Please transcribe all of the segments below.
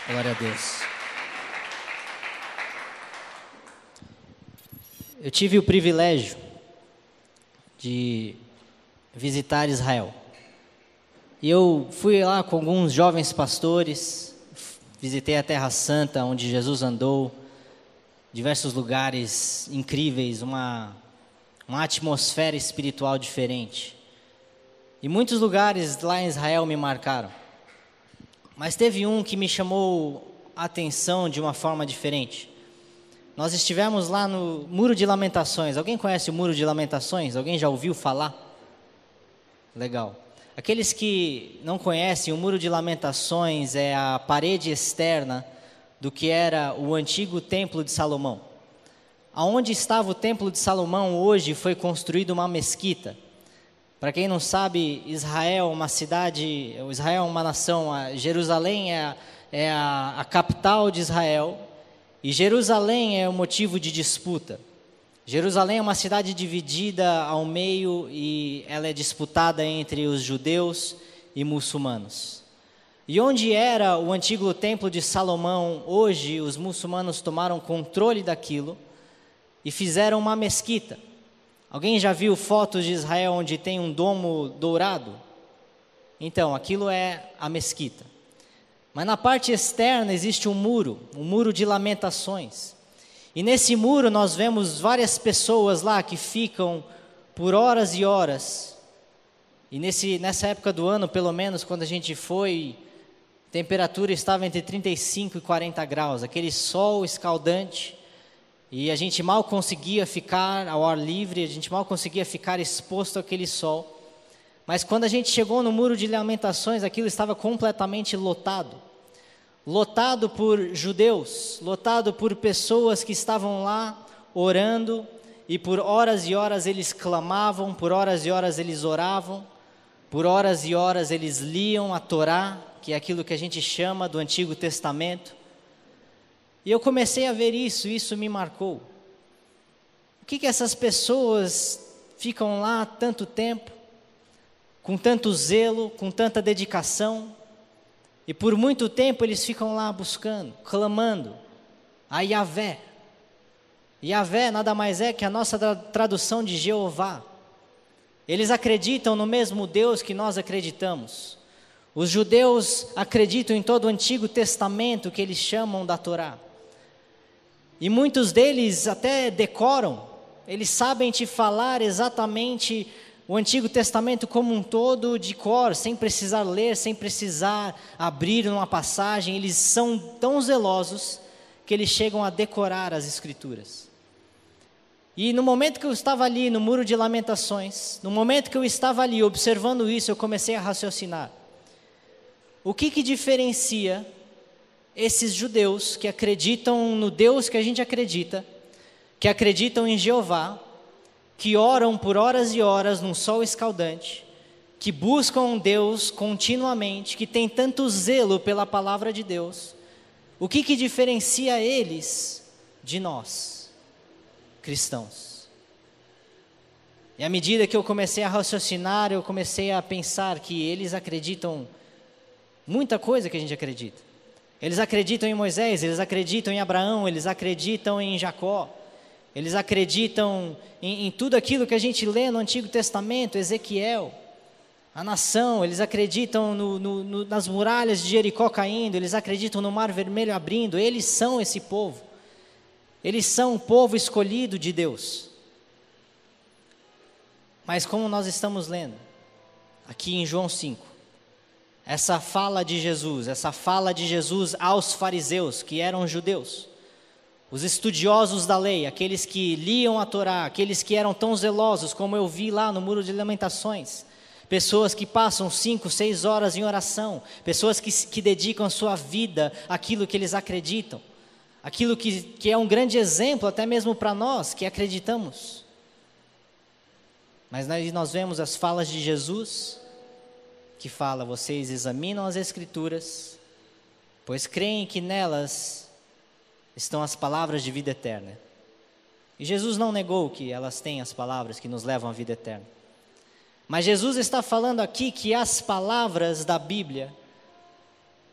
Glória a Deus. Eu tive o privilégio de visitar Israel. E eu fui lá com alguns jovens pastores, visitei a Terra Santa, onde Jesus andou, diversos lugares incríveis, uma atmosfera espiritual diferente. E muitos lugares lá em Israel me marcaram. Mas teve um que me chamou a atenção de uma forma diferente. Nós estivemos lá no Muro de Lamentações. Alguém conhece o Muro de Lamentações? Alguém já ouviu falar? Legal. Aqueles que não conhecem, o Muro de Lamentações é a parede externa do que era o antigo Templo de Salomão. Aonde estava o Templo de Salomão hoje foi construída uma mesquita. Para quem não sabe, Israel é uma cidade, Israel é uma nação, Jerusalém é a capital de Israel, e Jerusalém é o motivo de disputa. Jerusalém é uma cidade dividida ao meio e ela é disputada entre os judeus e muçulmanos. E onde era o antigo templo de Salomão, hoje os muçulmanos tomaram controle daquilo e fizeram uma mesquita. Alguém já viu fotos de Israel onde tem um domo dourado? Então, aquilo é a mesquita. Mas na parte externa existe um muro de lamentações. E nesse muro nós vemos várias pessoas lá que ficam por horas e horas. E nessa época do ano, pelo menos, quando a gente foi, a temperatura estava entre 35 e 40 graus, aquele sol escaldante. E a gente mal conseguia ficar ao ar livre, a gente mal conseguia ficar exposto àquele sol. Mas quando a gente chegou no Muro de Lamentações, aquilo estava completamente lotado. Lotado por judeus, lotado por pessoas que estavam lá orando, e por horas e horas eles clamavam, por horas e horas eles oravam, por horas e horas eles liam a Torá, que é aquilo que a gente chama do Antigo Testamento. E eu comecei a ver isso me marcou. O que essas pessoas ficam lá tanto tempo, com tanto zelo, com tanta dedicação, e por muito tempo eles ficam lá buscando, clamando a Yahvé. Yahvé nada mais é que a nossa tradução de Jeová. Eles acreditam no mesmo Deus que nós acreditamos. Os judeus acreditam em todo o Antigo Testamento que eles chamam da Torá. E muitos deles até decoram, eles sabem te falar exatamente o Antigo Testamento como um todo de cor, sem precisar ler, sem precisar abrir uma passagem. Eles são tão zelosos que eles chegam a decorar as Escrituras. E no momento que eu estava ali no Muro de Lamentações, no momento que eu estava ali observando isso, eu comecei a raciocinar. O que diferencia esses judeus que acreditam no Deus que a gente acredita, que acreditam em Jeová, que oram por horas e horas num sol escaldante, que buscam Deus continuamente, que tem tanto zelo pela palavra de Deus, o que diferencia eles de nós, cristãos? E à medida que eu comecei a raciocinar, eu comecei a pensar que eles acreditam muita coisa que a gente acredita. Eles acreditam em Moisés, eles acreditam em Abraão, eles acreditam em Jacó, eles acreditam em tudo aquilo que a gente lê no Antigo Testamento, Ezequiel, a nação, eles acreditam nas muralhas de Jericó caindo, eles acreditam no Mar Vermelho abrindo. Eles são esse povo, eles são o povo escolhido de Deus. Mas como nós estamos lendo aqui em João 5, essa fala de Jesus aos fariseus, que eram judeus, os estudiosos da lei, aqueles que liam a Torá, aqueles que eram tão zelosos, como eu vi lá no Muro de Lamentações, pessoas que passam 5, 6 horas em oração, pessoas que dedicam a sua vida àquilo que eles acreditam, aquilo que é um grande exemplo até mesmo para nós que acreditamos. Mas nós vemos as falas de Jesus, que fala: vocês examinam as Escrituras, pois creem que nelas estão as palavras de vida eterna. E Jesus não negou que elas têm as palavras que nos levam à vida eterna. Mas Jesus está falando aqui que as palavras da Bíblia,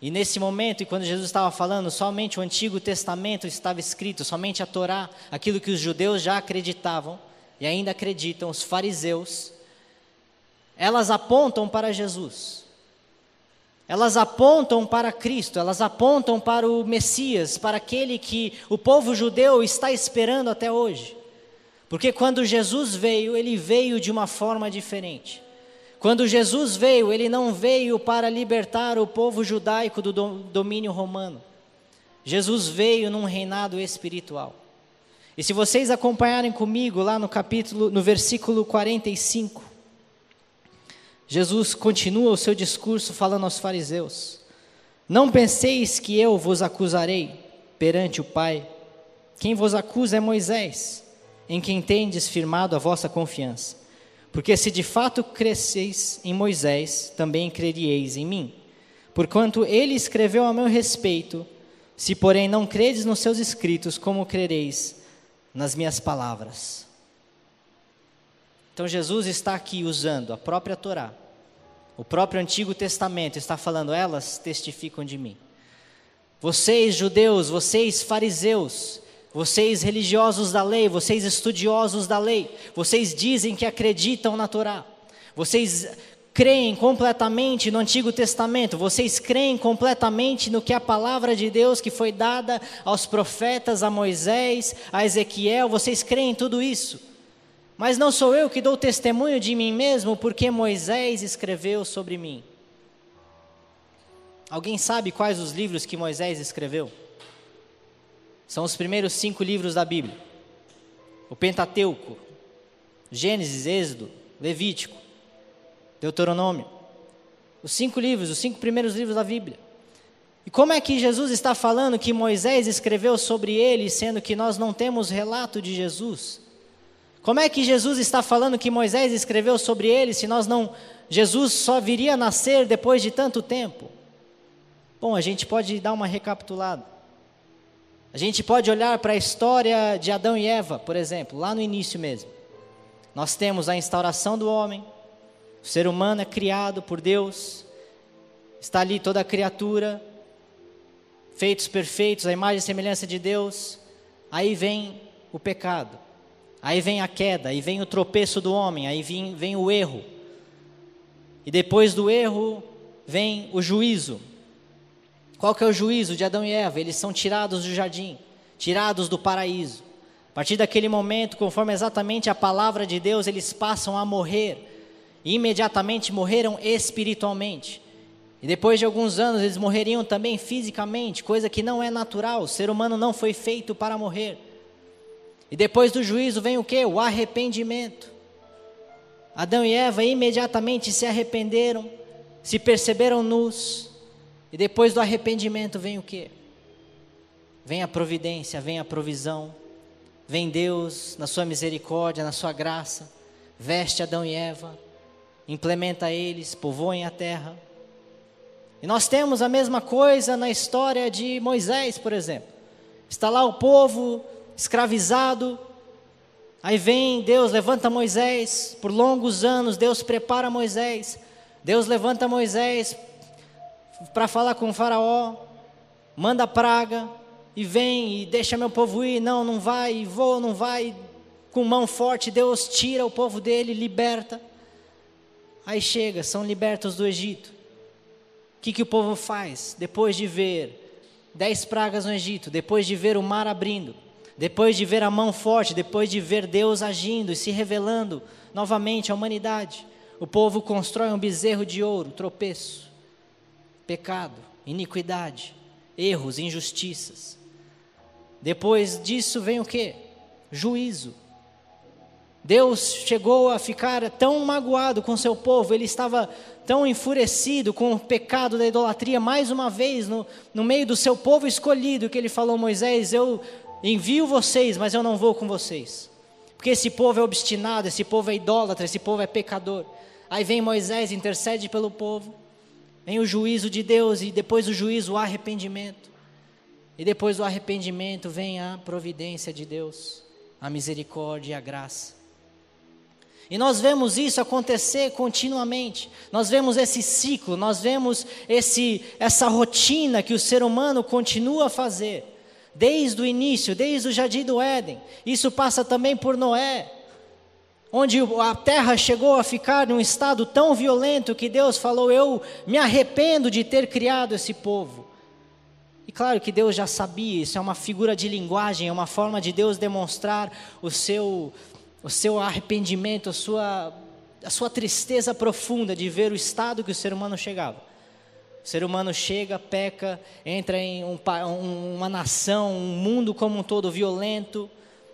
E nesse momento, e quando Jesus estava falando, somente o Antigo Testamento estava escrito, somente a Torá, aquilo que os judeus já acreditavam e ainda acreditam, os fariseus, elas apontam para Jesus. Elas apontam para Cristo, elas apontam para o Messias, para aquele que o povo judeu está esperando até hoje. Porque quando Jesus veio, ele veio de uma forma diferente. Quando Jesus veio, ele não veio para libertar o povo judaico do domínio romano. Jesus veio num reinado espiritual. E se vocês acompanharem comigo lá no versículo 45, Jesus continua o seu discurso falando aos fariseus: não penseis que eu vos acusarei perante o Pai. Quem vos acusa é Moisés, em quem tendes firmado a vossa confiança. Porque se de fato cresceis em Moisés, também crerieis em mim. Porquanto ele escreveu a meu respeito. Se porém não credes nos seus escritos, como crereis nas minhas palavras? Então Jesus está aqui usando a própria Torá, o próprio Antigo Testamento, está falando: elas testificam de mim. Vocês judeus, vocês fariseus, vocês religiosos da lei, vocês estudiosos da lei, vocês dizem que acreditam na Torá, vocês creem completamente no Antigo Testamento, vocês creem completamente no que a palavra de Deus que foi dada aos profetas, a Moisés, a Ezequiel, vocês creem em tudo isso. Mas não sou eu que dou testemunho de mim mesmo, porque Moisés escreveu sobre mim. Alguém sabe quais os livros que Moisés escreveu? São os primeiros 5 livros da Bíblia: o Pentateuco, Gênesis, Êxodo, Levítico, Deuteronômio. Os 5 livros, os 5 primeiros livros da Bíblia. E como é que Jesus está falando que Moisés escreveu sobre ele, sendo que nós não temos relato de Jesus? Como é que Jesus está falando que Moisés escreveu sobre ele, se Jesus só viria a nascer depois de tanto tempo? Bom, a gente pode dar uma recapitulada. A gente pode olhar para a história de Adão e Eva, por exemplo, lá no início mesmo. Nós temos a instauração do homem, o ser humano é criado por Deus, está ali toda a criatura, feitos perfeitos, a imagem e semelhança de Deus. Aí vem o pecado, aí vem a queda, aí vem o tropeço do homem, aí vem o erro. E depois do erro vem o juízo. Qual que é o juízo de Adão e Eva? Eles são tirados do jardim, tirados do paraíso. A partir daquele momento, conforme exatamente a palavra de Deus, eles passam a morrer. E imediatamente morreram espiritualmente. E depois de alguns anos eles morreriam também fisicamente, coisa que não é natural. O ser humano não foi feito para morrer. E depois do juízo vem o quê? O arrependimento. Adão e Eva imediatamente se arrependeram, se perceberam nus. E depois do arrependimento vem o quê? Vem a providência, vem a provisão. Vem Deus na sua misericórdia, na sua graça. Veste Adão e Eva, implementa eles, povoem a terra. E nós temos a mesma coisa na história de Moisés, por exemplo. Está lá o povo escravizado. Aí vem Deus, levanta Moisés. Por longos anos Deus prepara Moisés. Deus levanta Moisés para falar com o faraó, manda praga, e vem e deixa meu povo ir, não vai, e voa, não vai, com mão forte, Deus tira o povo dele, liberta. Aí chega, são libertos do Egito. O que o povo faz? Depois de ver 10 pragas no Egito, depois de ver o mar abrindo, depois de ver a mão forte, depois de ver Deus agindo e se revelando novamente à humanidade, o povo constrói um bezerro de ouro, tropeço, pecado, iniquidade, erros, injustiças. Depois disso vem o quê? Juízo. Deus chegou a ficar tão magoado com seu povo, ele estava tão enfurecido com o pecado da idolatria, mais uma vez no meio do seu povo escolhido, que ele falou: Moisés, eu envio vocês, mas eu não vou com vocês, porque esse povo é obstinado, esse povo é idólatra, esse povo é pecador. Aí vem Moisés, intercede pelo povo, vem o juízo de Deus, e depois do juízo o arrependimento, e depois do arrependimento vem a providência de Deus, a misericórdia e a graça. E nós vemos isso acontecer continuamente. Nós vemos esse ciclo, nós vemos essa rotina que o ser humano continua a fazer. Desde o início, desde o Jardim do Éden. Isso passa também por Noé, onde a terra chegou a ficar num estado tão violento que Deus falou: eu me arrependo de ter criado esse povo. E claro que Deus já sabia, isso é uma figura de linguagem, é uma forma de Deus demonstrar o seu arrependimento, a sua tristeza profunda de ver o estado que o ser humano chegava. O ser humano chega, peca, entra em uma nação, um mundo como um todo violento.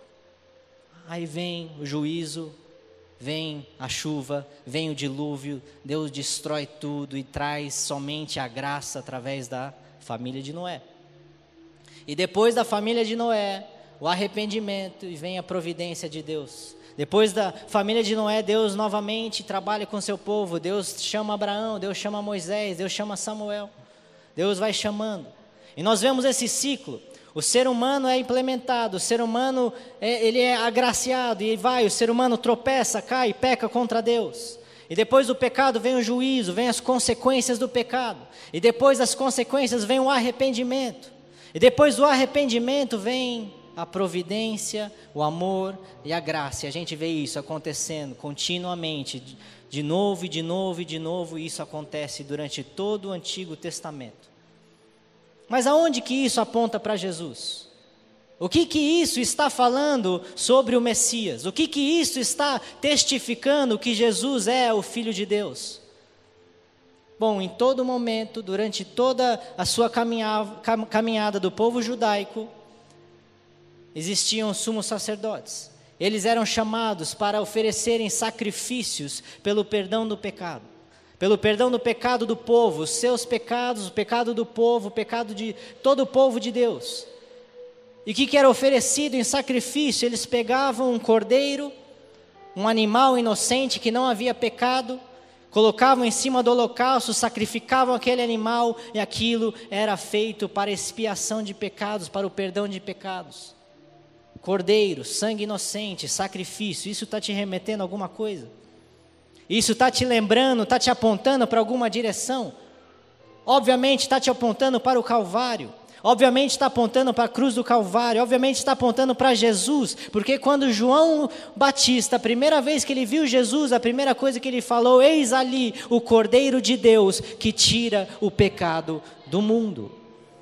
Aí vem o juízo, vem a chuva, vem o dilúvio, Deus destrói tudo e traz somente a graça através da família de Noé. E depois da família de Noé, o arrependimento, e vem a providência de Deus. Depois da família de Noé, Deus novamente trabalha com seu povo. Deus chama Abraão, Deus chama Moisés, Deus chama Samuel. Deus vai chamando. E nós vemos esse ciclo. O ser humano é implementado, o ser humano ele é agraciado e vai, o ser humano tropeça, cai, peca contra Deus. E depois do pecado vem o juízo, vem as consequências do pecado. E depois das consequências vem o arrependimento. E depois do arrependimento vem a providência, o amor e a graça. E a gente vê isso acontecendo continuamente, de novo e de novo e de novo, e isso acontece durante todo o Antigo Testamento. Mas aonde que isso aponta para Jesus? O que que isso está falando sobre o Messias? O que que isso está testificando que Jesus é o Filho de Deus? Bom, em todo momento, durante toda a sua caminhada do povo judaico, existiam sumos sacerdotes. Eles eram chamados para oferecerem sacrifícios pelo perdão do pecado. Pelo perdão do pecado do povo, os seus pecados, o pecado do povo, o pecado de todo o povo de Deus. E o que era oferecido em sacrifício? Eles pegavam um cordeiro, um animal inocente que não havia pecado, colocavam em cima do holocausto, sacrificavam aquele animal e aquilo era feito para expiação de pecados, para o perdão de pecados. Cordeiro, sangue inocente, sacrifício, isso está te remetendo a alguma coisa? Isso está te lembrando, está te apontando para alguma direção? Obviamente está te apontando para o Calvário. Obviamente está apontando para a cruz do Calvário. Obviamente está apontando para Jesus. Porque quando João Batista, a primeira vez que ele viu Jesus, a primeira coisa que ele falou: eis ali o Cordeiro de Deus que tira o pecado do mundo.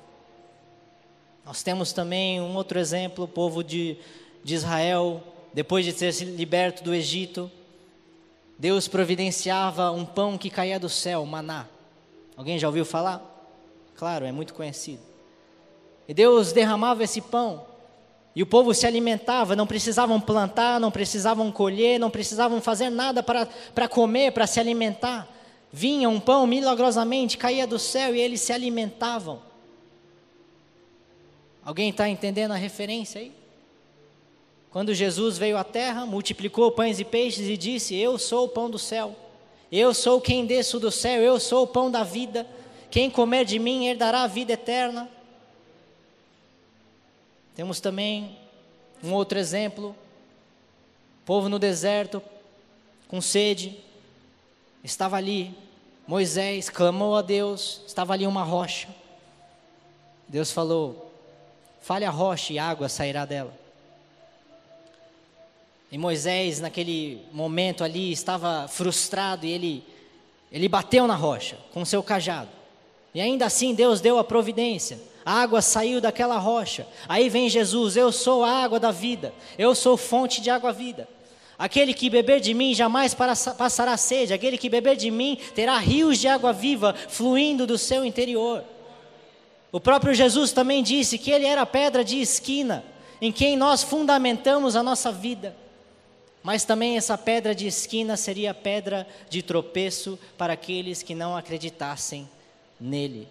Nós temos também um outro exemplo, o povo de Israel, depois de ter se liberto do Egito, Deus providenciava um pão que caía do céu, maná. Alguém já ouviu falar? Claro, é muito conhecido. E Deus derramava esse pão, e o povo se alimentava, não precisavam plantar, não precisavam colher, não precisavam fazer nada para comer, para se alimentar. Vinha um pão milagrosamente, caía do céu e eles se alimentavam. Alguém está entendendo a referência aí? Quando Jesus veio à terra, multiplicou pães e peixes e disse: eu sou o pão do céu, eu sou quem desço do céu, eu sou o pão da vida, quem comer de mim herdará a vida eterna. Temos também um outro exemplo, povo no deserto, com sede, estava ali, Moisés clamou a Deus, estava ali uma rocha, Deus falou: fale a rocha e água sairá dela. E Moisés naquele momento ali estava frustrado e ele bateu na rocha com seu cajado. E ainda assim Deus deu a providência, a água saiu daquela rocha. Aí vem Jesus: eu sou a água da vida, eu sou fonte de água vida. Aquele que beber de mim jamais passará sede, aquele que beber de mim terá rios de água viva fluindo do seu interior. O próprio Jesus também disse que ele era a pedra de esquina, em quem nós fundamentamos a nossa vida. Mas também essa pedra de esquina seria pedra de tropeço para aqueles que não acreditassem nele.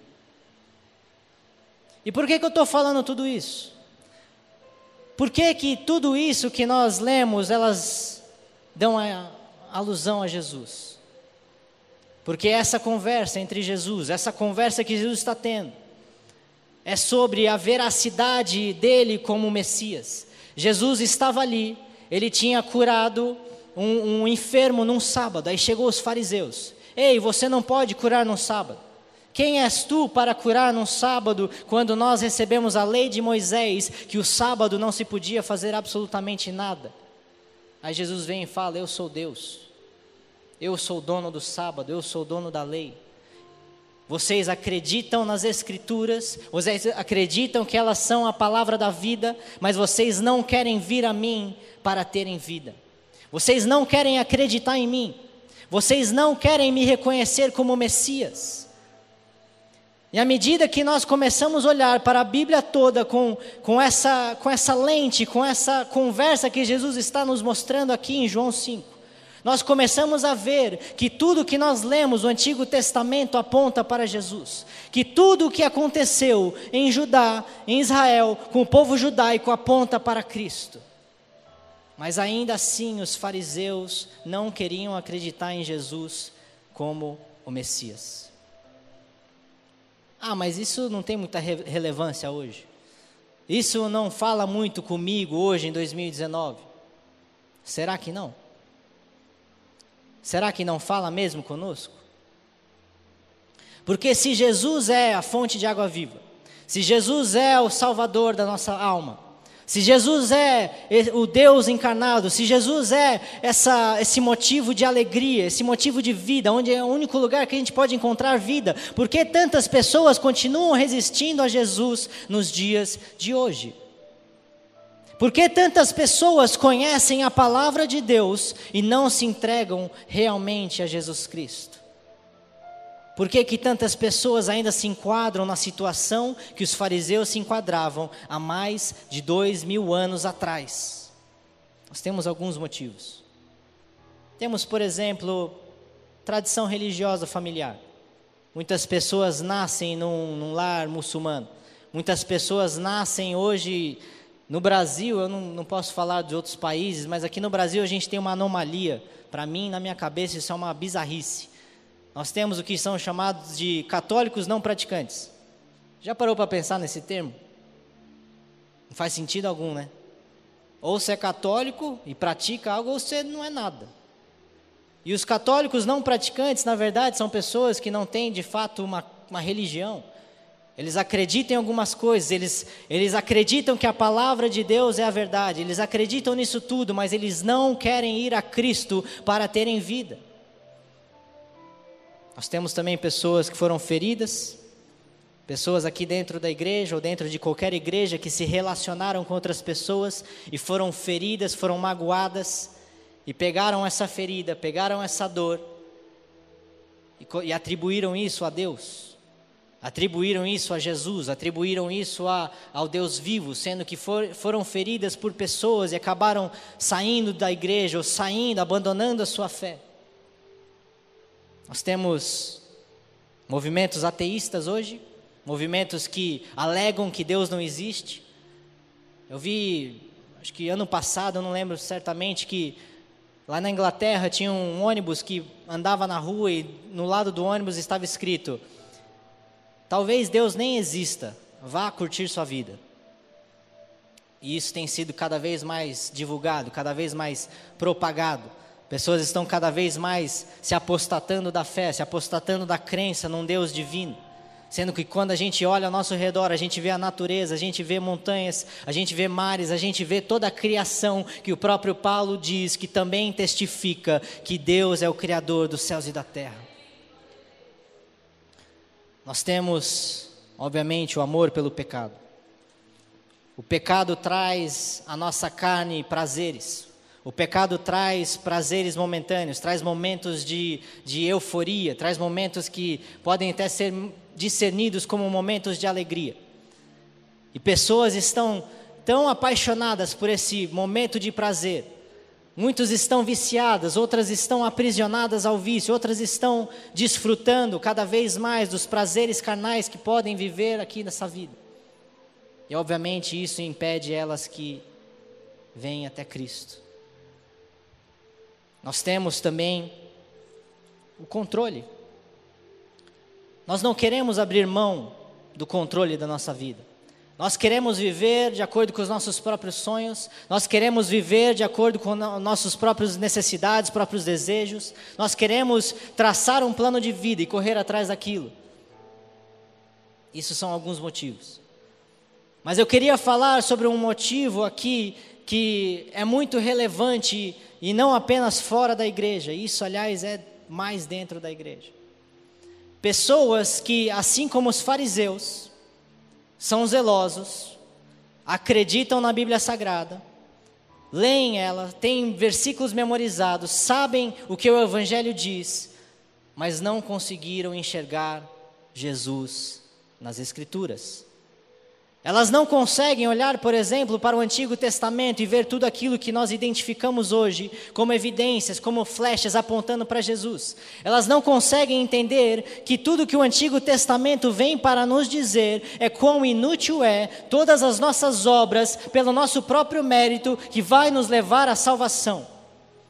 E por que eu estou falando tudo isso? Por que tudo isso que nós lemos, elas dão alusão a Jesus? Porque essa conversa entre Jesus, essa conversa que Jesus está tendo, é sobre a veracidade dele como Messias. Jesus estava ali, ele tinha curado um enfermo num sábado. Aí chegou os fariseus. Ei, você não pode curar num sábado. Quem és tu para curar num sábado, quando nós recebemos a lei de Moisés, que o sábado não se podia fazer absolutamente nada? Aí Jesus vem e fala: eu sou Deus, eu sou o dono do sábado, eu sou o dono da lei. Vocês acreditam nas Escrituras, vocês acreditam que elas são a palavra da vida, mas vocês não querem vir a mim para terem vida. Vocês não querem acreditar em mim, vocês não querem me reconhecer como Messias. E à medida que nós começamos a olhar para a Bíblia toda com essa lente, com essa conversa que Jesus está nos mostrando aqui em João 5, nós começamos a ver que tudo que nós lemos no Antigo Testamento aponta para Jesus. Que tudo o que aconteceu em Judá, em Israel, com o povo judaico aponta para Cristo. Mas ainda assim os fariseus não queriam acreditar em Jesus como o Messias. Mas isso não tem muita relevância hoje. Isso não fala muito comigo hoje em 2019. Será que não? Será que não fala mesmo conosco? Porque se Jesus é a fonte de água viva, se Jesus é o Salvador da nossa alma, se Jesus é o Deus encarnado, se Jesus é esse motivo de alegria, esse motivo de vida, onde é o único lugar que a gente pode encontrar vida, por que tantas pessoas continuam resistindo a Jesus nos dias de hoje? Por que tantas pessoas conhecem a palavra de Deus e não se entregam realmente a Jesus Cristo? Por que tantas pessoas ainda se enquadram na situação que os fariseus se enquadravam há mais de 2000 anos atrás? Nós temos alguns motivos. Temos, por exemplo, tradição religiosa familiar. Muitas pessoas nascem num lar muçulmano. Muitas pessoas nascem hoje no Brasil. Eu não posso falar de outros países, mas aqui no Brasil a gente tem uma anomalia. Para mim, na minha cabeça, isso é uma bizarrice. Nós temos o que são chamados de católicos não praticantes. Já parou para pensar nesse termo? Não faz sentido algum, né? Ou você é católico e pratica algo, ou você não é nada. E os católicos não praticantes, na verdade, são pessoas que não têm de fato uma religião. Eles acreditam em algumas coisas, eles acreditam que a palavra de Deus é a verdade, eles acreditam nisso tudo, mas eles não querem ir a Cristo para terem vida. Nós temos também pessoas que foram feridas, pessoas aqui dentro da igreja ou dentro de qualquer igreja que se relacionaram com outras pessoas e foram feridas, foram magoadas e pegaram essa ferida, pegaram essa dor e atribuíram isso a Deus, atribuíram isso a Jesus, atribuíram isso ao Deus vivo, sendo que foram feridas por pessoas e acabaram saindo da igreja ou saindo, abandonando a sua fé. Nós temos movimentos ateístas hoje, movimentos que alegam que Deus não existe. Eu vi, acho que ano passado, eu não lembro certamente, que lá na Inglaterra tinha um ônibus que andava na rua e no lado do ônibus estava escrito: talvez Deus nem exista, vá curtir sua vida. E isso tem sido cada vez mais divulgado, cada vez mais propagado. Pessoas estão cada vez mais se apostatando da fé, se apostatando da crença num Deus divino. Sendo que quando a gente olha ao nosso redor, a gente vê a natureza, a gente vê montanhas, a gente vê mares, a gente vê toda a criação que o próprio Paulo diz que também testifica que Deus é o Criador dos céus e da terra. Nós temos, obviamente, o amor pelo pecado. O pecado traz à nossa carne prazeres. O pecado traz prazeres momentâneos, traz momentos de euforia, traz momentos que podem até ser discernidos como momentos de alegria. E pessoas estão tão apaixonadas por esse momento de prazer. Muitos estão viciadas, outras estão aprisionadas ao vício, outras estão desfrutando cada vez mais dos prazeres carnais que podem viver aqui nessa vida. E obviamente isso impede elas que venham até Cristo. Nós temos também o controle. Nós não queremos abrir mão do controle da nossa vida. Nós queremos viver de acordo com os nossos próprios sonhos, nós queremos viver de acordo com nossas próprias necessidades, próprios desejos, nós queremos traçar um plano de vida e correr atrás daquilo. Isso são alguns motivos. Mas eu queria falar sobre um motivo aqui que é muito relevante e não apenas fora da igreja, isso, aliás, é mais dentro da igreja. Pessoas que, assim como os fariseus, são zelosos, acreditam na Bíblia Sagrada, leem ela, têm versículos memorizados, sabem o que o Evangelho diz, mas não conseguiram enxergar Jesus nas Escrituras. Elas não conseguem olhar, por exemplo, para o Antigo Testamento e ver tudo aquilo que nós identificamos hoje como evidências, como flechas apontando para Jesus. Elas não conseguem entender que tudo que o Antigo Testamento vem para nos dizer é quão inútil é todas as nossas obras pelo nosso próprio mérito que vai nos levar à salvação.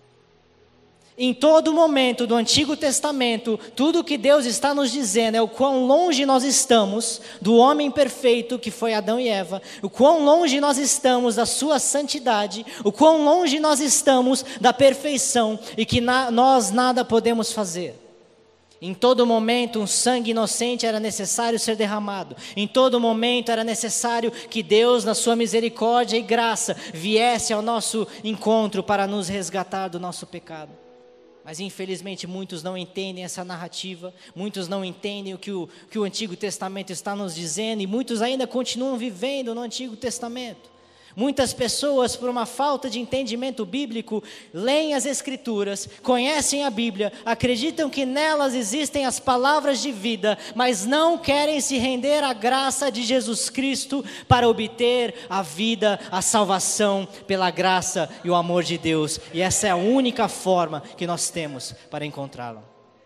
Em todo momento do Antigo Testamento, tudo que Deus está nos dizendo é o quão longe nós estamos do homem perfeito que foi Adão e Eva, o quão longe nós estamos da sua santidade, o quão longe nós estamos da perfeição e que nós nada podemos fazer. Em todo momento um sangue inocente era necessário ser derramado. Em todo momento era necessário que Deus, na sua misericórdia e graça, viesse ao nosso encontro para nos resgatar do nosso pecado. Mas infelizmente muitos não entendem essa narrativa, muitos não entendem o que o Antigo Testamento está nos dizendo, e muitos ainda continuam vivendo no Antigo Testamento. Muitas pessoas, por uma falta de entendimento bíblico, leem as Escrituras, conhecem a Bíblia, acreditam que nelas existem as palavras de vida, mas não querem se render à graça de Jesus Cristo para obter a vida, a salvação pela graça e o amor de Deus. E essa é a única forma que nós temos para encontrá-lo.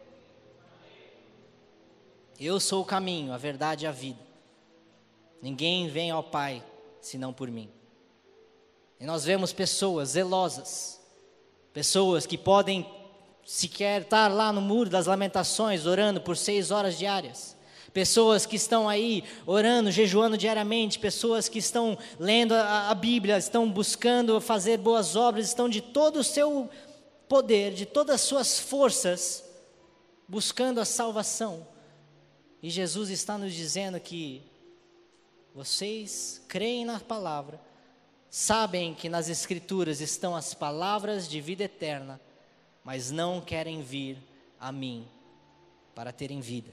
Eu sou o caminho, a verdade e a vida. Ninguém vem ao Pai senão por mim. E nós vemos pessoas zelosas, pessoas que podem sequer estar lá no Muro das Lamentações orando por 6 horas diárias, pessoas que estão aí orando, jejuando diariamente, pessoas que estão lendo a Bíblia, estão buscando fazer boas obras, estão de todo o seu poder, de todas as suas forças, buscando a salvação. E Jesus está nos dizendo que vocês creem na palavra, sabem que nas Escrituras estão as palavras de vida eterna, mas não querem vir a mim para terem vida.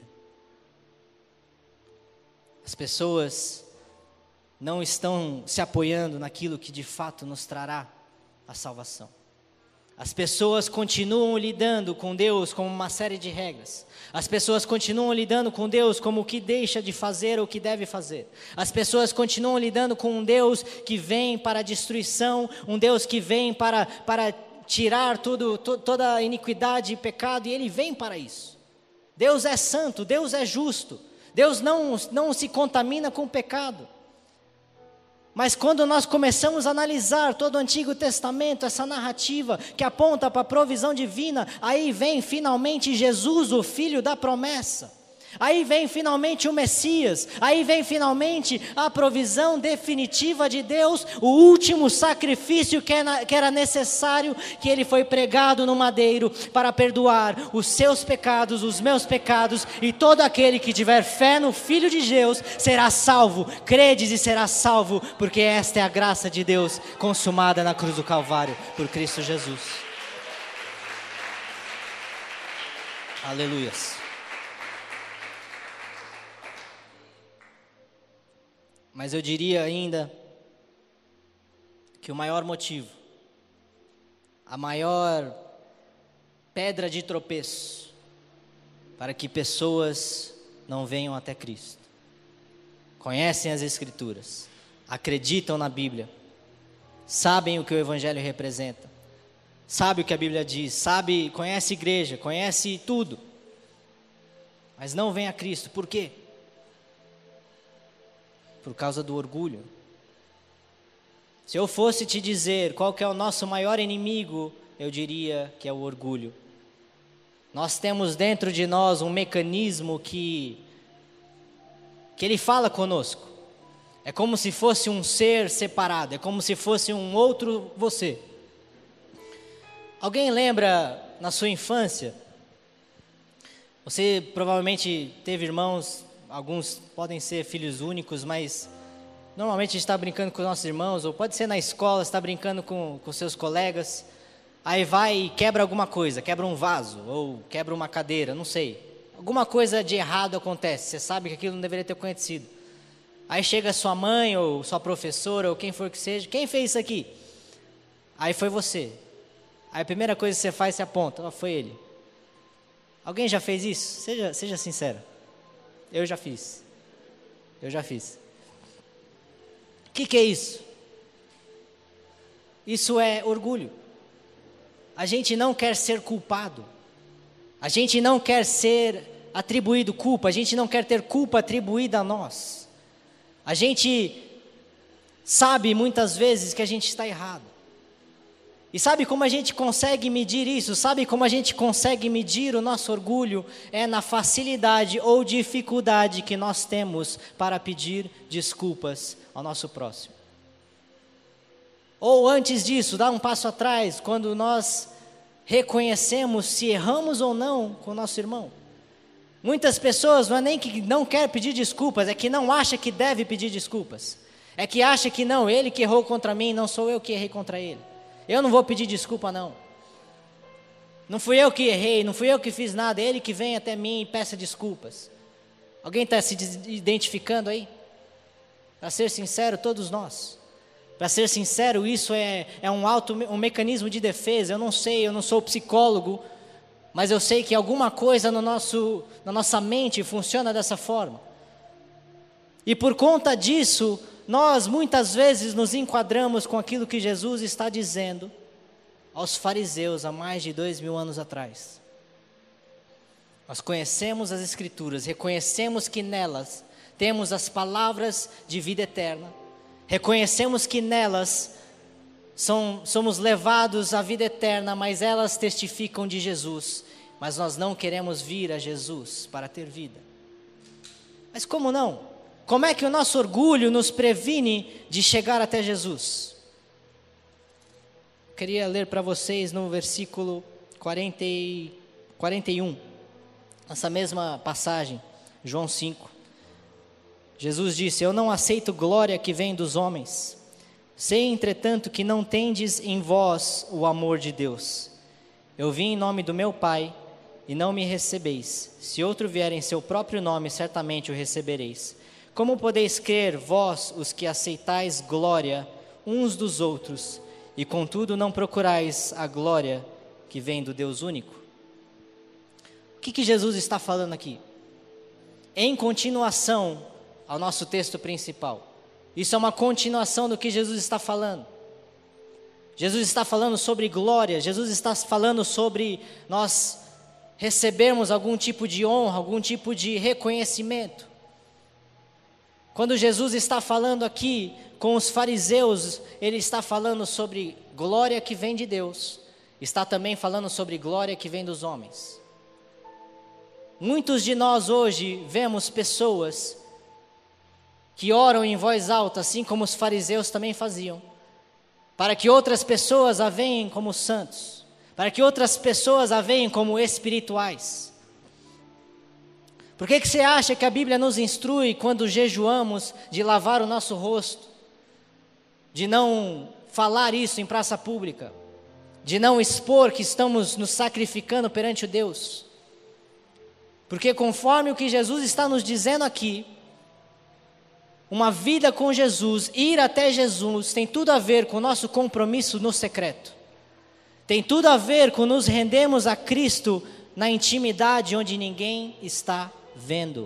As pessoas não estão se apoiando naquilo que de fato nos trará a salvação. As pessoas continuam lidando com Deus como uma série de regras. As pessoas continuam lidando com Deus como o que deixa de fazer ou o que deve fazer. As pessoas continuam lidando com um Deus que vem para a destruição, um Deus que vem para tirar toda a iniquidade e pecado, e Ele vem para isso. Deus é santo, Deus é justo, Deus não se contamina com o pecado. Mas quando nós começamos a analisar todo o Antigo Testamento, essa narrativa que aponta para a provisão divina, aí vem finalmente Jesus, o Filho da promessa. Aí vem finalmente o Messias, aí vem finalmente a provisão definitiva de Deus, o último sacrifício que era necessário, que Ele foi pregado no madeiro para perdoar os seus pecados, os meus pecados, e todo aquele que tiver fé no Filho de Deus será salvo. Credes e será salvo, porque esta é a graça de Deus consumada na cruz do Calvário por Cristo Jesus. Aleluias. Mas eu diria ainda que o maior motivo, a maior pedra de tropeço para que pessoas não venham até Cristo, conhecem as Escrituras, acreditam na Bíblia, sabem o que o Evangelho representa, sabem o que a Bíblia diz, conhece a igreja, conhece tudo, mas não vem a Cristo. Por quê? Por causa do orgulho. Se eu fosse te dizer qual que é o nosso maior inimigo, eu diria que é o orgulho. Nós temos dentro de nós um mecanismo que ele fala conosco. É como se fosse um ser separado, é como se fosse um outro você. Alguém lembra na sua infância? Você provavelmente teve irmãos, alguns podem ser filhos únicos, mas normalmente a gente está brincando com os nossos irmãos, ou pode ser na escola, está brincando com seus colegas, aí vai e quebra alguma coisa, quebra um vaso, ou quebra uma cadeira, não sei. Alguma coisa de errado acontece, você sabe que aquilo não deveria ter acontecido. Aí chega sua mãe, ou sua professora, ou quem for que seja, quem fez isso aqui? Aí foi você. Aí a primeira coisa que você faz, você aponta, foi ele. Alguém já fez isso? Seja sincero. Eu já fiz. O que é isso? Isso é orgulho. A gente não quer ser culpado. A gente não quer ser atribuído culpa. A gente não quer ter culpa atribuída a nós. A gente sabe muitas vezes que a gente está errado. E sabe como a gente consegue medir isso? Sabe como a gente consegue medir o nosso orgulho? É na facilidade ou dificuldade que nós temos para pedir desculpas ao nosso próximo. Ou antes disso, dá um passo atrás, quando nós reconhecemos se erramos ou não com o nosso irmão. Muitas pessoas não é nem que não quer pedir desculpas, é que não acha que deve pedir desculpas. É que acha que não, ele que errou contra mim, não sou eu que errei contra ele. Eu não vou pedir desculpa não. Não fui eu que errei, não fui eu que fiz nada, é ele que vem até mim e peça desculpas. Alguém está se identificando aí? Para ser sincero, todos nós. Para ser sincero, isso é um mecanismo de defesa. Eu não sei, eu não sou psicólogo, mas eu sei que alguma coisa na nossa mente funciona dessa forma. E por conta disso, nós muitas vezes nos enquadramos com aquilo que Jesus está dizendo aos fariseus há mais de 2000 anos atrás. Nós conhecemos as Escrituras, reconhecemos que nelas temos as palavras de vida eterna, reconhecemos que nelas somos levados à vida eterna, mas elas testificam de Jesus, mas nós não queremos vir a Jesus para ter vida. Mas como não? Como é que o nosso orgulho nos previne de chegar até Jesus? Eu queria ler para vocês no versículo 41, essa mesma passagem, João 5. Jesus disse: eu não aceito glória que vem dos homens. Sei, entretanto, que não tendes em vós o amor de Deus. Eu vim em nome do meu Pai, e não me recebeis. Se outro vier em seu próprio nome, certamente o recebereis. Como podeis crer, vós, os que aceitais glória uns dos outros, e contudo não procurais a glória que vem do Deus único? O que Jesus está falando aqui? Em continuação ao nosso texto principal. Isso é uma continuação do que Jesus está falando. Jesus está falando sobre glória, Jesus está falando sobre nós recebermos algum tipo de honra, algum tipo de reconhecimento. Quando Jesus está falando aqui com os fariseus, ele está falando sobre glória que vem de Deus, está também falando sobre glória que vem dos homens. Muitos de nós hoje vemos pessoas que oram em voz alta, assim como os fariseus também faziam, para que outras pessoas a veem como santos, para que outras pessoas a veem como espirituais. Por que você acha que a Bíblia nos instrui quando jejuamos de lavar o nosso rosto, de não falar isso em praça pública, de não expor que estamos nos sacrificando perante o Deus? Porque conforme o que Jesus está nos dizendo aqui, uma vida com Jesus, ir até Jesus, tem tudo a ver com o nosso compromisso no secreto. Tem tudo a ver com nos rendermos a Cristo na intimidade onde ninguém está vendo.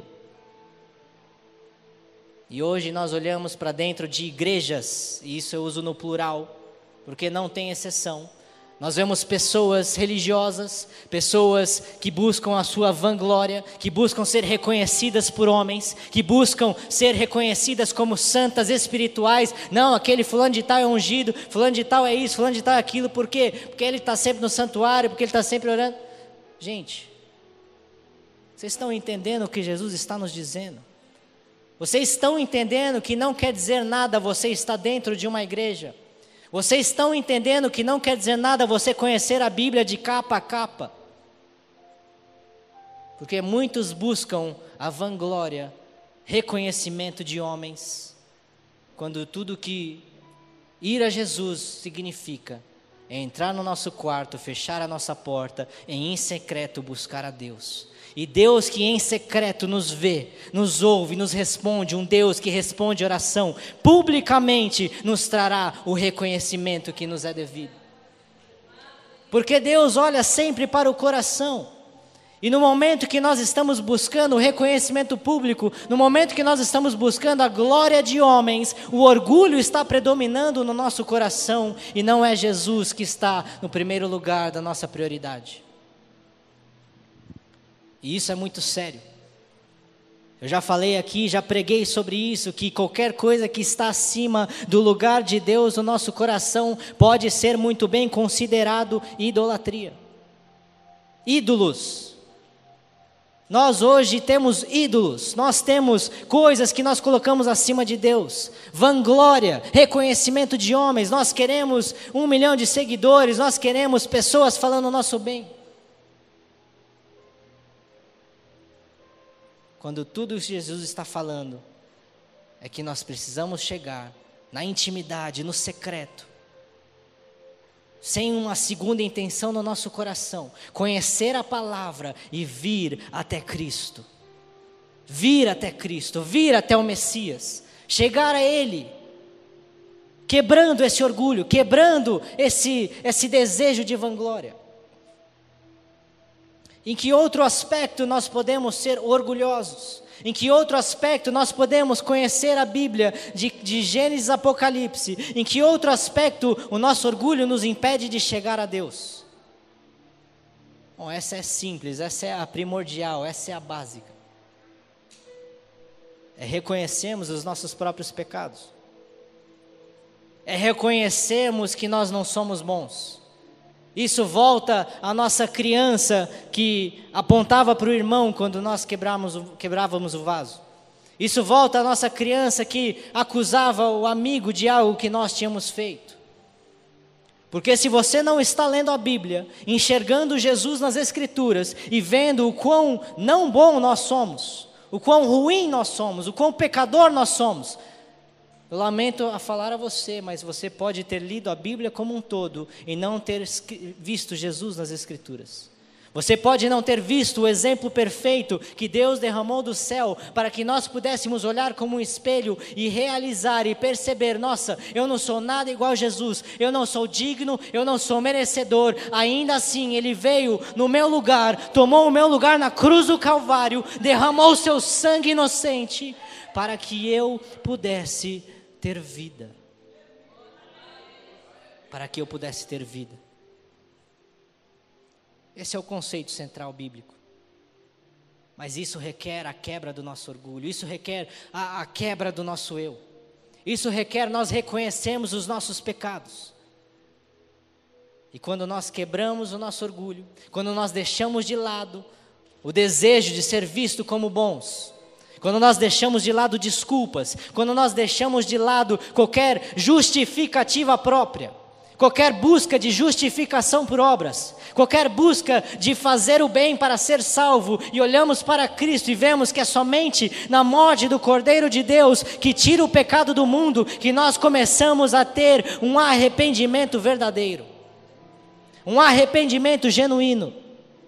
E hoje nós olhamos para dentro de igrejas, e isso eu uso no plural, porque não tem exceção. Nós vemos pessoas religiosas, pessoas que buscam a sua vanglória, que buscam ser reconhecidas por homens, que buscam ser reconhecidas como santas espirituais. Não, aquele fulano de tal é ungido, fulano de tal é isso, fulano de tal é aquilo. Por quê? Porque ele está sempre no santuário, porque ele está sempre orando. Gente, vocês estão entendendo o que Jesus está nos dizendo? Vocês estão entendendo que não quer dizer nada você estar dentro de uma igreja? Vocês estão entendendo que não quer dizer nada você conhecer a Bíblia de capa a capa? Porque muitos buscam a vanglória, reconhecimento de homens, quando tudo que ir a Jesus significa é entrar no nosso quarto, fechar a nossa porta e em secreto buscar a Deus. E Deus que em secreto nos vê, nos ouve, nos responde, um Deus que responde oração, publicamente nos trará o reconhecimento que nos é devido. Porque Deus olha sempre para o coração. E no momento que nós estamos buscando o reconhecimento público, no momento que nós estamos buscando a glória de homens, o orgulho está predominando no nosso coração e não é Jesus que está no primeiro lugar da nossa prioridade. E isso é muito sério. Eu já falei aqui, já preguei sobre isso, que qualquer coisa que está acima do lugar de Deus no nosso coração pode ser muito bem considerado idolatria. Ídolos. Nós hoje temos ídolos, nós temos coisas que nós colocamos acima de Deus, vanglória, reconhecimento de homens, nós queremos 1 milhão de seguidores, nós queremos pessoas falando o nosso bem. Quando tudo que Jesus está falando é que nós precisamos chegar na intimidade, no secreto, sem uma segunda intenção no nosso coração, conhecer a palavra e vir até Cristo. Vir até Cristo, vir até o Messias, chegar a Ele, quebrando esse orgulho, quebrando esse desejo de vanglória. Em que outro aspecto nós podemos ser orgulhosos? Em que outro aspecto nós podemos conhecer a Bíblia de Gênesis a Apocalipse? Em que outro aspecto o nosso orgulho nos impede de chegar a Deus? Bom, essa é simples, essa é a primordial, essa é a básica. É reconhecermos os nossos próprios pecados. É reconhecermos que nós não somos bons. Isso volta à nossa criança que apontava para o irmão quando nós quebrávamos o vaso. Isso volta à nossa criança que acusava o amigo de algo que nós tínhamos feito. Porque se você não está lendo a Bíblia, enxergando Jesus nas Escrituras e vendo o quão não bom nós somos, o quão ruim nós somos, o quão pecador nós somos, eu lamento a falar a você, mas você pode ter lido a Bíblia como um todo e não ter visto Jesus nas Escrituras. Você pode não ter visto o exemplo perfeito que Deus derramou do céu para que nós pudéssemos olhar como um espelho e realizar e perceber, nossa, eu não sou nada igual a Jesus, eu não sou digno, eu não sou merecedor, ainda assim Ele veio no meu lugar, tomou o meu lugar na cruz do Calvário, derramou o seu sangue inocente para que eu pudesse ter vida, para que eu pudesse ter vida. Esse é o conceito central bíblico. Mas isso requer a quebra do nosso orgulho, isso requer a quebra do nosso eu. Isso requer nós reconhecermos os nossos pecados. E quando nós quebramos o nosso orgulho, quando nós deixamos de lado o desejo de ser visto como bons, quando nós deixamos de lado desculpas, quando nós deixamos de lado qualquer justificativa própria, qualquer busca de justificação por obras, qualquer busca de fazer o bem para ser salvo, e olhamos para Cristo e vemos que é somente na morte do Cordeiro de Deus, que tira o pecado do mundo, que nós começamos a ter um arrependimento verdadeiro, um arrependimento genuíno.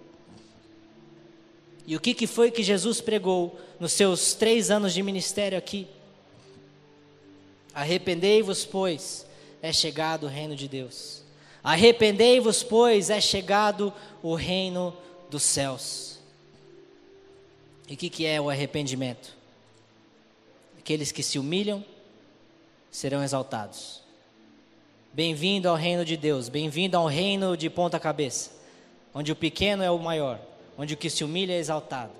E o que foi que Jesus pregou nos seus 3 anos de ministério aqui? Arrependei-vos, pois é chegado o reino de Deus. Arrependei-vos, pois é chegado o reino dos céus. E o que é o arrependimento? Aqueles que se humilham serão exaltados. Bem-vindo ao reino de Deus, bem-vindo ao reino de ponta cabeça, onde o pequeno é o maior, onde o que se humilha é exaltado.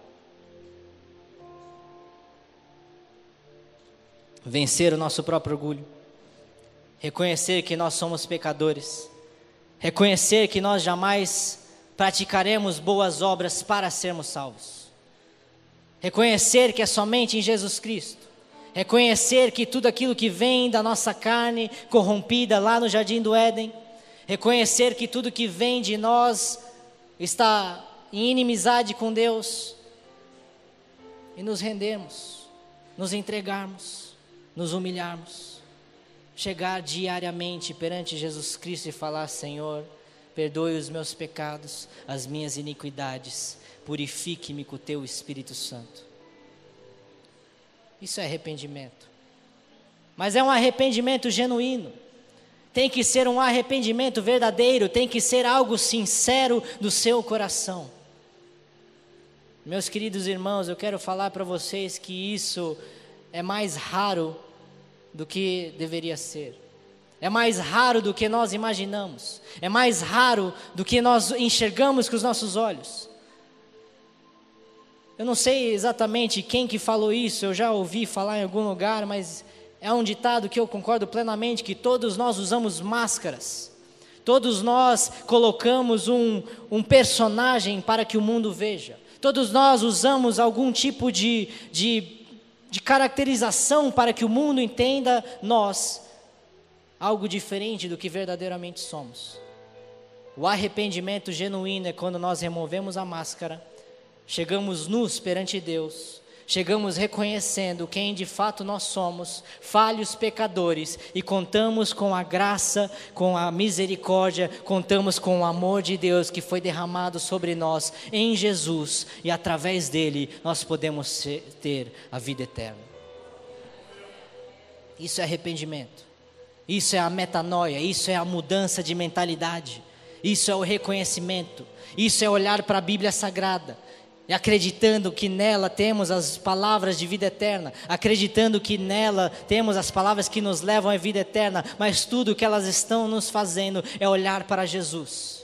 Vencer o nosso próprio orgulho, reconhecer que nós somos pecadores, reconhecer que nós jamais praticaremos boas obras para sermos salvos, reconhecer que é somente em Jesus Cristo, reconhecer que tudo aquilo que vem da nossa carne corrompida lá no Jardim do Éden, reconhecer que tudo que vem de nós está em inimizade com Deus, e nos rendermos, nos entregarmos, nos humilharmos, chegar diariamente perante Jesus Cristo e falar: Senhor, perdoe os meus pecados, as minhas iniquidades, purifique-me com o teu Espírito Santo. Isso é arrependimento, mas é um arrependimento genuíno. Tem que ser um arrependimento verdadeiro, tem que ser algo sincero do seu coração. Meus queridos irmãos, eu quero falar para vocês que isso é mais raro do que deveria ser. É mais raro do que nós imaginamos. É mais raro do que nós enxergamos com os nossos olhos. Eu não sei exatamente quem que falou isso, eu já ouvi falar em algum lugar, mas é um ditado que eu concordo plenamente, que todos nós usamos máscaras. Todos nós colocamos um personagem para que o mundo veja. Todos nós usamos algum tipo de caracterização para que o mundo entenda nós algo diferente do que verdadeiramente somos. O arrependimento genuíno é quando nós removemos a máscara, chegamos nus perante Deus, chegamos reconhecendo quem de fato nós somos, falhos pecadores, e contamos com a graça, com a misericórdia, contamos com o amor de Deus que foi derramado sobre nós em Jesus, e através dele nós podemos ter a vida eterna. Isso é arrependimento, isso é a metanoia, isso é a mudança de mentalidade, isso é o reconhecimento, isso é olhar para a Bíblia Sagrada, e acreditando que nela temos as palavras de vida eterna, acreditando que nela temos as palavras que nos levam à vida eterna, mas tudo que elas estão nos fazendo é olhar para Jesus,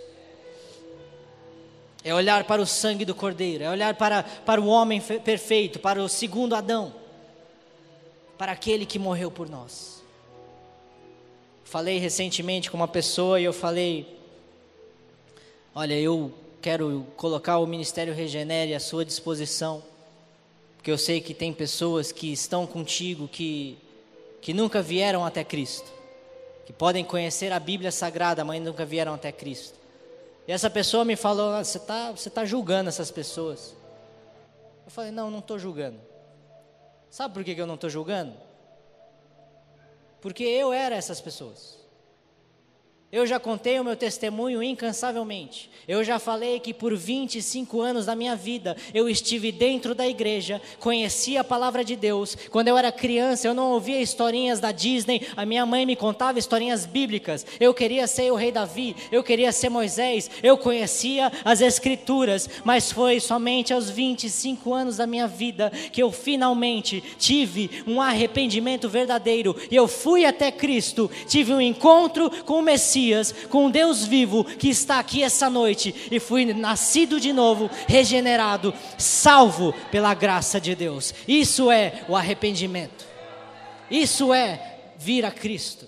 é olhar para o sangue do Cordeiro, é olhar para o homem perfeito, para o segundo Adão, para aquele que morreu por nós. Falei recentemente com uma pessoa e eu falei: olha, eu quero colocar o Ministério Regenere à sua disposição, porque eu sei que tem pessoas que estão contigo que nunca vieram até Cristo, que podem conhecer a Bíblia Sagrada, mas nunca vieram até Cristo. E essa pessoa me falou: você tá julgando essas pessoas. Eu falei: não estou julgando. Sabe por que eu não estou julgando? Porque eu era essas pessoas. Eu já contei o meu testemunho incansavelmente. Eu já falei que por 25 anos da minha vida eu estive dentro da igreja, conheci a palavra de Deus. Quando eu era criança eu não ouvia historinhas da Disney, a minha mãe me contava historinhas bíblicas. Eu queria ser o rei Davi, eu queria ser Moisés, eu conhecia as escrituras, mas foi somente aos 25 anos da minha vida que eu finalmente tive um arrependimento verdadeiro, e eu fui até Cristo, tive um encontro com o Messias, com um Deus vivo que está aqui essa noite, e fui nascido de novo, regenerado, salvo pela graça de Deus. Isso é o arrependimento, isso é vir a Cristo.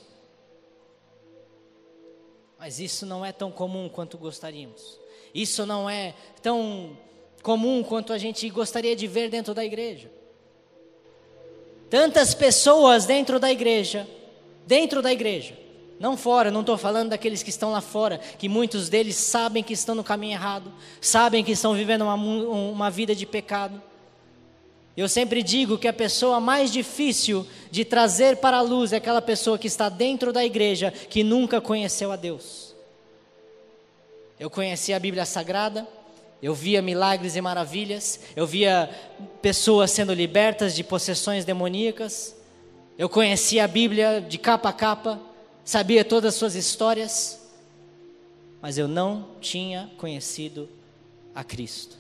Mas isso não é tão comum quanto gostaríamos, isso não é tão comum quanto a gente gostaria de ver dentro da igreja. Tantas pessoas dentro da igreja, não fora, não estou falando daqueles que estão lá fora, que muitos deles sabem que estão no caminho errado, sabem que estão vivendo uma vida de pecado. Eu sempre digo que a pessoa mais difícil de trazer para a luz é aquela pessoa que está dentro da igreja, que nunca conheceu a Deus. Eu conheci a Bíblia Sagrada, eu via milagres e maravilhas, eu via pessoas sendo libertas de possessões demoníacas, eu conhecia a Bíblia de capa a capa, sabia todas as suas histórias, mas eu não tinha conhecido a Cristo.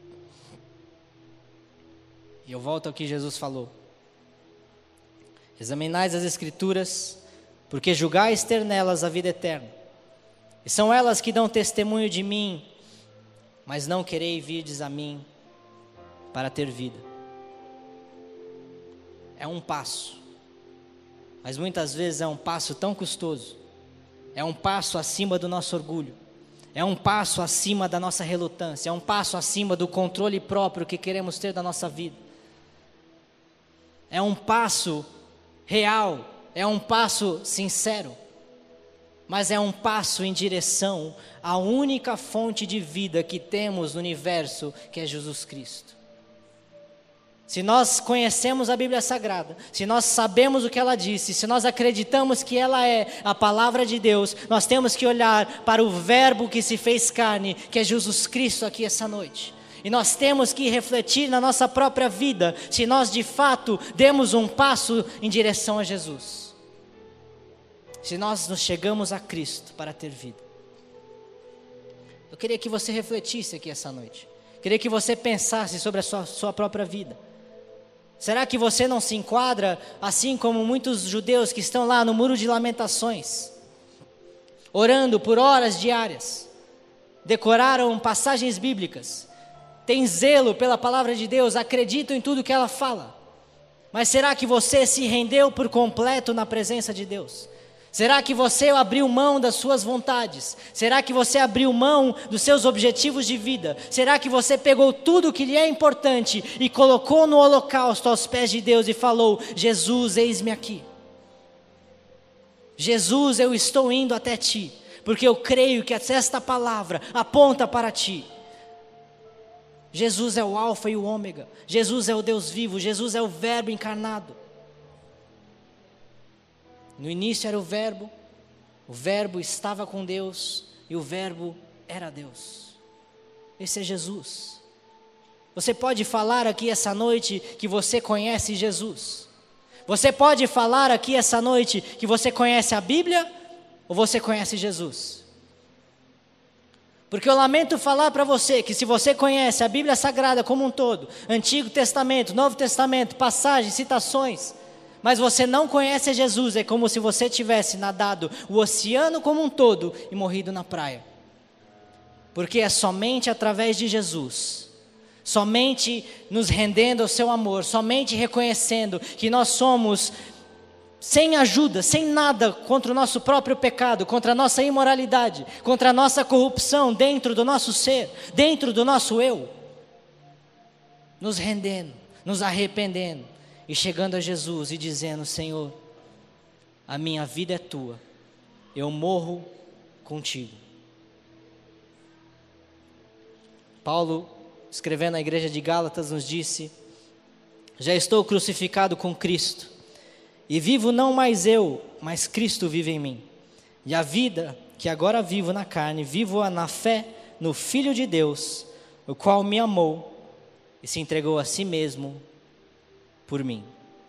E eu volto ao que Jesus falou: examinais as Escrituras, porque julgais ter nelas a vida eterna, e são elas que dão testemunho de mim, mas não quereis virdes a mim para ter vida. É um passo, mas muitas vezes é um passo tão custoso, é um passo acima do nosso orgulho, é um passo acima da nossa relutância, é um passo acima do controle próprio que queremos ter da nossa vida. é um passo real, é um passo sincero, mas é um passo em direção à única fonte de vida que temos no universo, que é Jesus Cristo. Se nós conhecemos a Bíblia Sagrada, se nós sabemos o que ela disse, se nós acreditamos que ela é a palavra de Deus, nós temos que olhar para o Verbo que se fez carne, que é Jesus Cristo aqui essa noite. E nós temos que refletir na nossa própria vida, se nós de fato demos um passo em direção a Jesus. Se nós nos chegamos a Cristo para ter vida. Eu queria que você refletisse aqui essa noite. Queria que você pensasse sobre a sua própria vida. Será que você não se enquadra assim como muitos judeus que estão lá no Muro de Lamentações, orando por horas diárias, decoraram passagens bíblicas, têm zelo pela palavra de Deus, acreditam em tudo que ela fala, mas será que você se rendeu por completo na presença de Deus? Será que você abriu mão das suas vontades? Será que você abriu mão dos seus objetivos de vida? Será que você pegou tudo que lhe é importante e colocou no holocausto aos pés de Deus e falou: Jesus, eis-me aqui. Jesus, eu estou indo até ti, porque eu creio que esta palavra aponta para ti. Jesus é o alfa e o ômega. Jesus é o Deus vivo. Jesus é o Verbo encarnado. No início era o Verbo estava com Deus e o Verbo era Deus. Esse é Jesus. Você pode falar aqui essa noite que você conhece Jesus. Você pode falar aqui essa noite que você conhece a Bíblia ou você conhece Jesus. Porque eu lamento falar para você que se você conhece a Bíblia Sagrada como um todo, Antigo Testamento, Novo Testamento, passagens, citações, mas você não conhece Jesus, é como se você tivesse nadado o oceano como um todo e morrido na praia. Porque é somente através de Jesus, somente nos rendendo ao seu amor, somente reconhecendo que nós somos sem ajuda, sem nada contra o nosso próprio pecado, contra a nossa imoralidade, contra a nossa corrupção dentro do nosso ser, dentro do nosso eu, nos rendendo, nos arrependendo, e chegando a Jesus e dizendo: Senhor, a minha vida é tua, eu morro contigo. Paulo, escrevendo à igreja de Gálatas, nos disse: já estou crucificado com Cristo, e vivo não mais eu, mas Cristo vive em mim. E a vida que agora vivo na carne, vivo-a na fé no Filho de Deus, o qual me amou e se entregou a si mesmo por mim.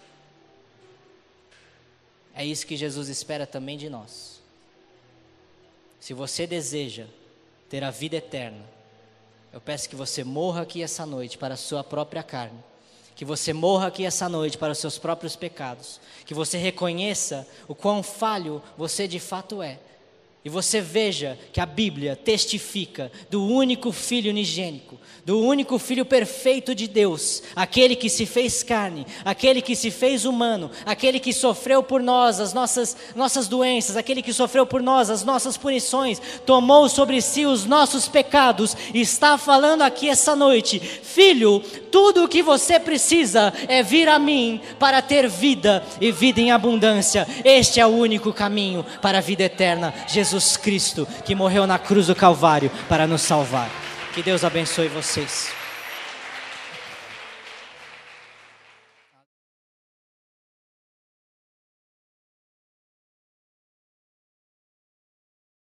É isso que Jesus espera também de nós. Se você deseja ter a vida eterna, eu peço que você morra aqui essa noite para a sua própria carne, que você morra aqui essa noite para os seus próprios pecados, que você reconheça o quão falho você de fato é, e você veja que a Bíblia testifica do único Filho unigênico, do único Filho perfeito de Deus, aquele que se fez carne, aquele que se fez humano, aquele que sofreu por nós as nossas doenças, aquele que sofreu por nós as nossas punições, tomou sobre si os nossos pecados, e está falando aqui essa noite: filho, tudo o que você precisa é vir a mim para ter vida e vida em abundância. Este é o único caminho para a vida eterna, Jesus Cristo, que morreu na cruz do Calvário para nos salvar. Que Deus abençoe vocês.